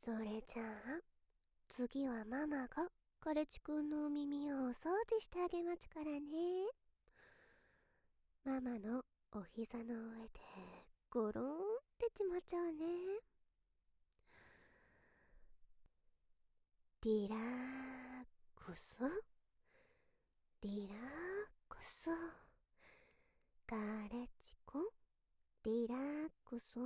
それじゃあ次はママがカレチくんのお耳をお掃除してあげまちからね。ママのお膝の上でゴロンってちまちゃうね。リラックスリラックス、カレチくんリラックス。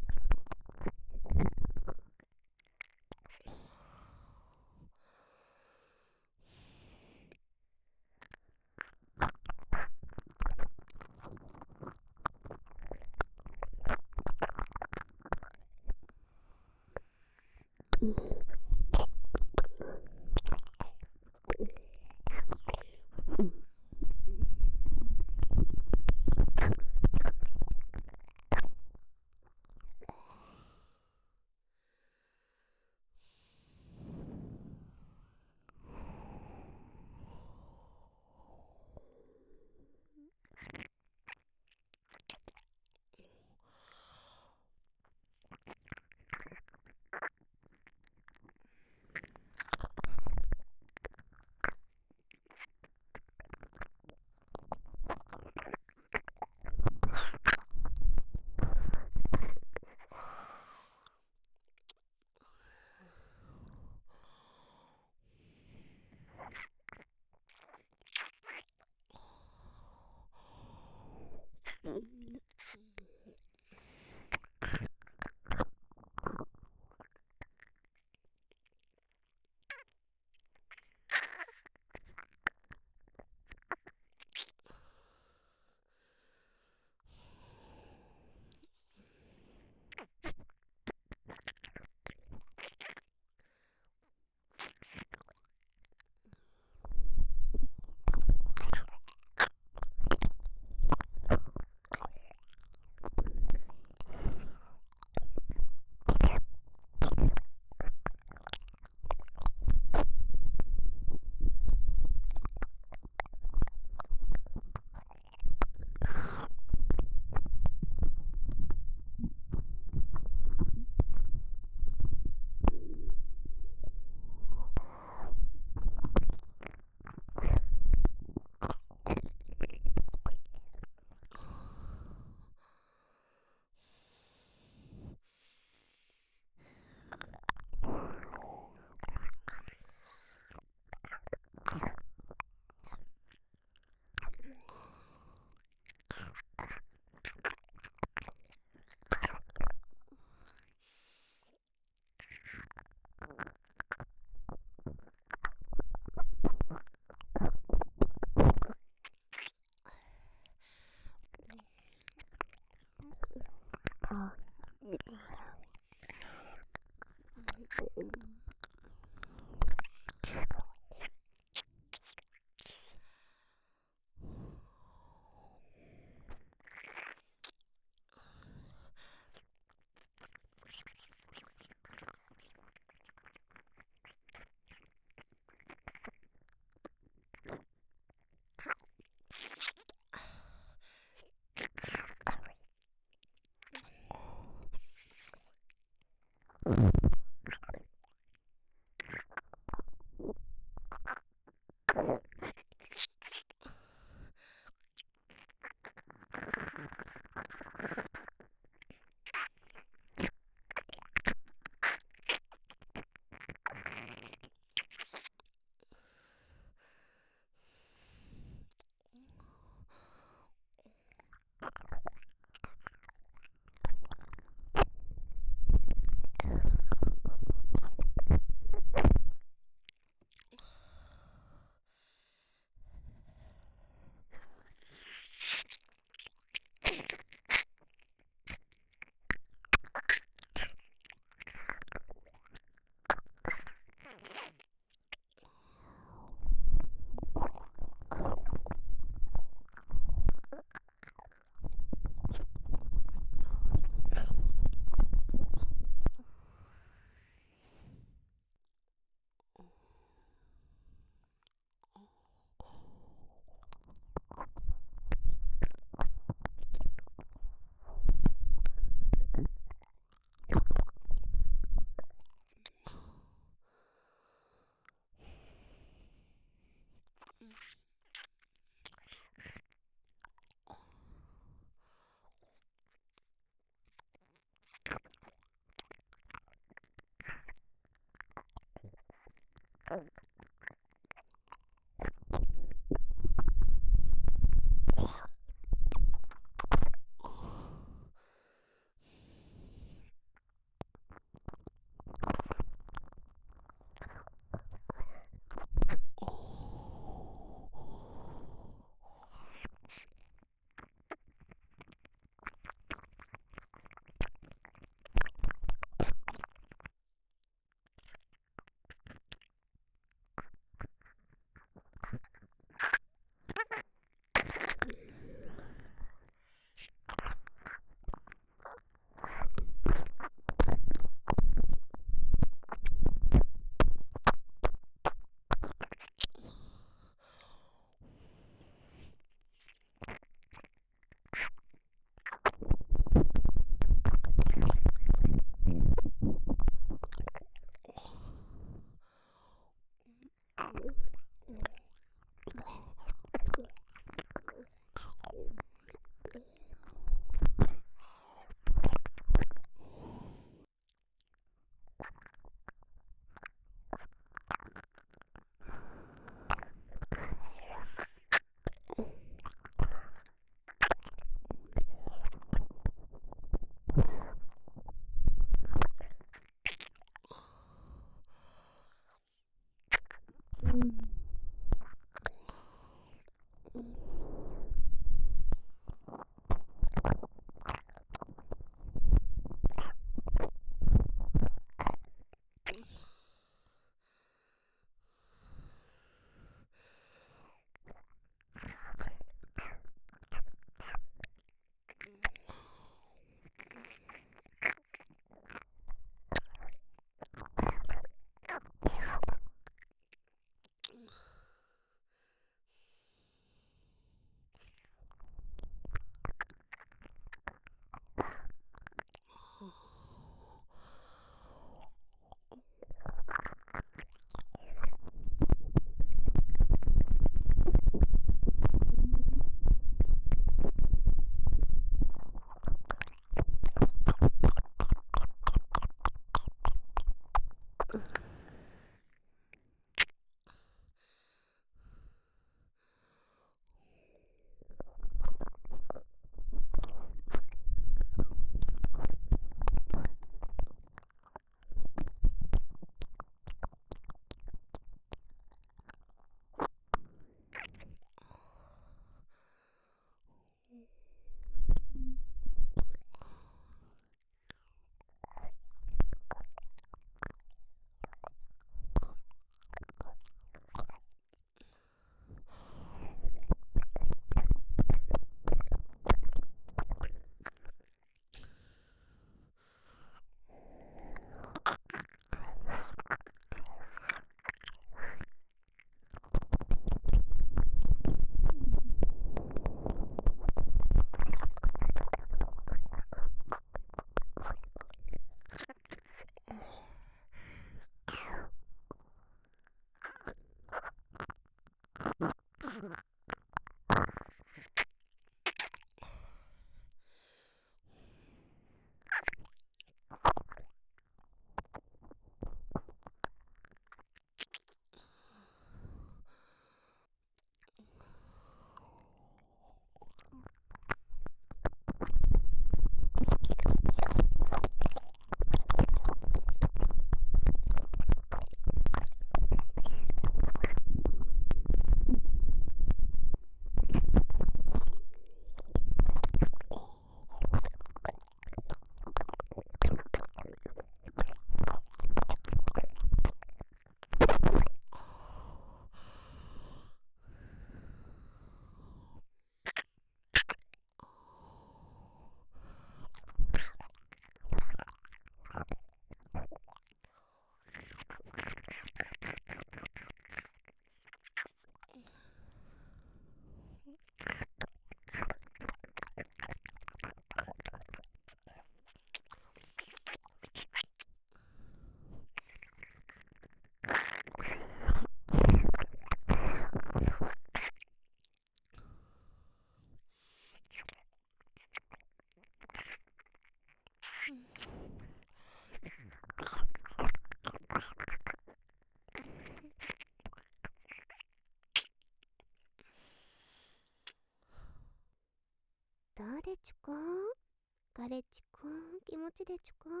どうでちゅか？ガレチくん、気持ちでちゅか？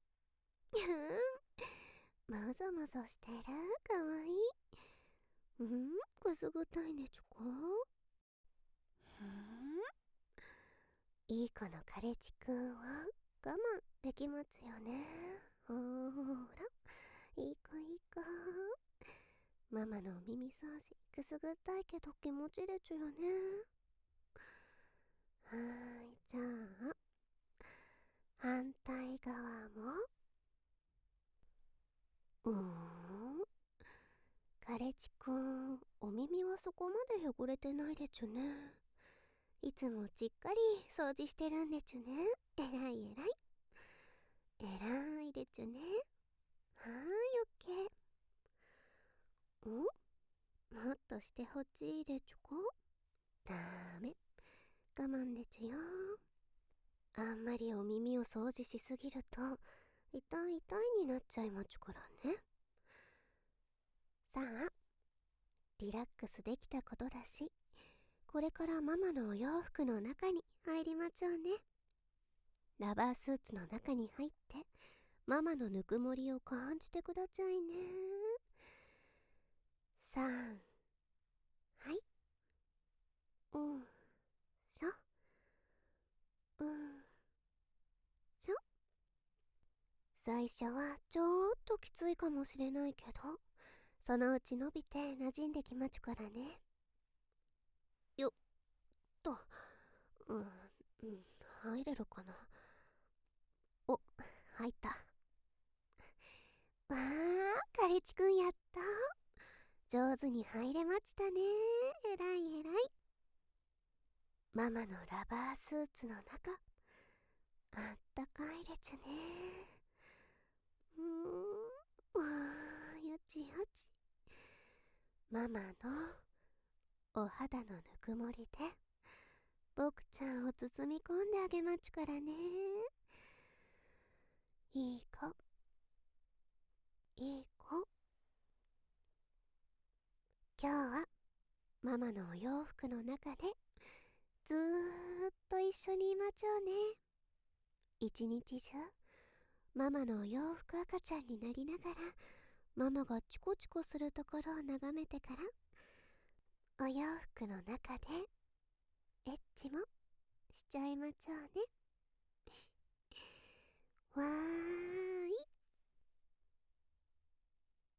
もぞもぞしてる？かわいい。くすぐったいねちゅか？いい子のカレチくんは我慢できますよね。ほーら、いい子いい子。ママのお耳掃除くすぐったいけど気持ちでちゅよね。はーい、じゃあ反対側も。カレチくん、お耳はそこまで汚れてないでちゅね。いつもしっかり掃除してるんでちゅね。えらいえらい。えらいでちゅね。はーい、オッケー。もっとしてほしいでちゅか？ダメ。我慢でちゅよ。あんまりお耳を掃除しすぎると痛い痛いになっちゃいまちゅからね。さあ、リラックスできたことだし、これからママのお洋服の中に入りまちょうね。ラバースーツの中に入ってママのぬくもりを感じてくださいね。さん、はい。しょ。しょ。最初はちょっときついかもしれないけど、そのうち伸びて馴染んできまちゅからね。よっと。入れるかな。お、入った。わー、カレチくんやった。上手に入れましたね。えらいえらい。ママのラバースーツの中、あったかいでちゅね。わー、よちよち。ママのお肌のぬくもりで僕ちゃんを包み込んであげまちゅからね。いい子、いい子。今日はママのお洋服の中でずーっと一緒にいまちょうね。一日中ママのお洋服赤ちゃんになりながら、ママがチコチコするところを眺めてからお洋服の中でエッチもしちゃいまちょうね。わ